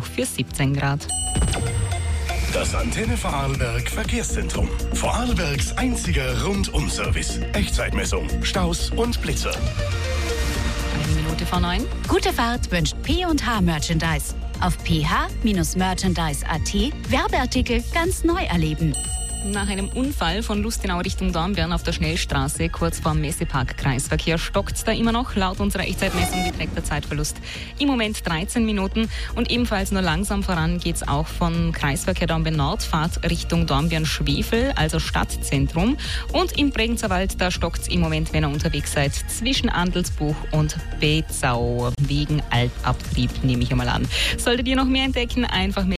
noch für 17 Grad. Das Antenne Vorarlberg Verkehrszentrum. Vorarlbergs einziger Rundum-Service. Echtzeitmessung, Staus und Blitzer. 8:09. Gute Fahrt wünscht P&H Merchandise. Auf ph-merchandise.at Werbeartikel ganz neu erleben. Nach einem Unfall von Lustenau Richtung Dornbirn auf der Schnellstraße, kurz vor dem Messepark Kreisverkehr, stockt da immer noch. Laut unserer Echtzeitmessung beträgt der Zeitverlust im Moment 13 Minuten. Und ebenfalls nur langsam voran geht es auch von Kreisverkehr Dornbirn Nordfahrt Richtung Dornbirn-Schwefel, also Stadtzentrum. Und im Bregenzerwald, da stockt es im Moment, wenn ihr unterwegs seid, zwischen Andelsbuch und Bezau. Wegen Altabtrieb, nehme ich einmal an. Solltet ihr noch mehr entdecken, einfach